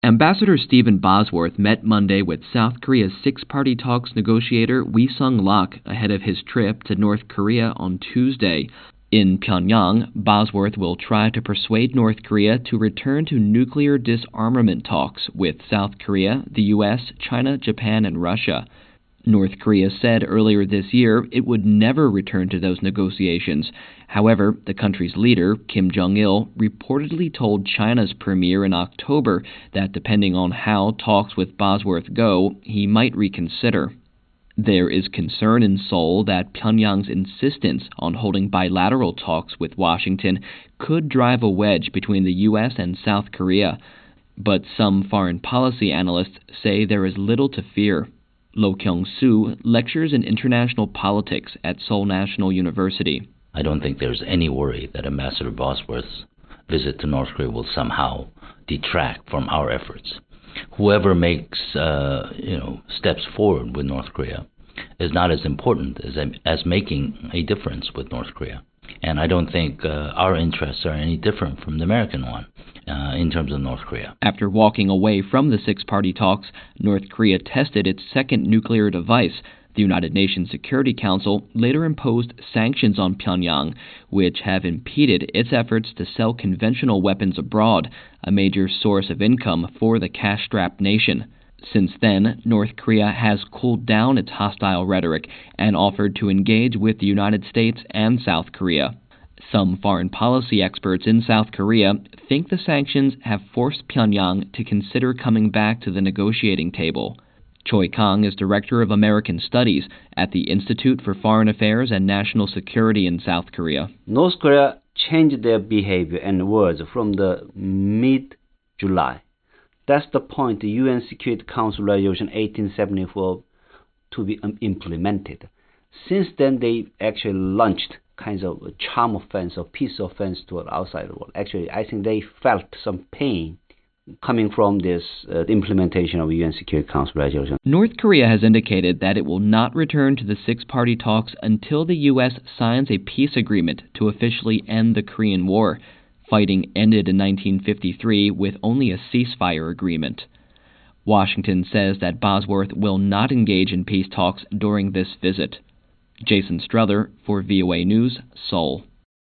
Ambassador Stephen Bosworth met Monday with South Korea's six-party talks negotiator Wi Sung-lak ahead of his trip to North Korea on Tuesday. In Pyongyang, Bosworth will try to persuade North Korea to return to nuclear disarmament talks with South Korea, the U.S., China, Japan, and Russia. North Korea said earlier this year it would never return to those negotiations. However, the country's leader, Kim Jong-il, reportedly told China's premier in October that depending on how talks with Bosworth go, he might reconsider. There is concern in Seoul that Pyongyang's insistence on holding bilateral talks with Washington could drive a wedge between the U.S. and South Korea. But some foreign policy analysts say there is little to fear. Lo Kyung-soo lectures in international politics at Seoul National University. I don't think there's any worry that Ambassador Bosworth's visit to North Korea will somehow detract from our efforts. Whoever makes steps forward with North Korea is not as important as making a difference with North Korea. And I don't think our interests are any different from the American one in terms of North Korea. After walking away from the six-party talks, North Korea tested its second nuclear device. The United Nations Security Council later imposed sanctions on Pyongyang, which have impeded its efforts to sell conventional weapons abroad, a major source of income for the cash-strapped nation. Since then, North Korea has cooled down its hostile rhetoric and offered to engage with the United States and South Korea. Some foreign policy experts in South Korea think the sanctions have forced Pyongyang to consider coming back to the negotiating table. Choi Kang is Director of American Studies at the Institute for Foreign Affairs and National Security in South Korea. North Korea changed their behavior and words from the mid-July. That's the point the UN Security Council Resolution 1874 to be implemented. Since then, they actually launched kinds of charm offense or peace offense to the outside world. Actually, I think they felt some pain coming from this implementation of UN Security Council resolution. North Korea has indicated that it will not return to the six-party talks until the U.S. signs a peace agreement to officially end the Korean War. Fighting ended in 1953 with only a ceasefire agreement. Washington says that Bosworth will not engage in peace talks during this visit. Jason Struther for VOA News, Seoul.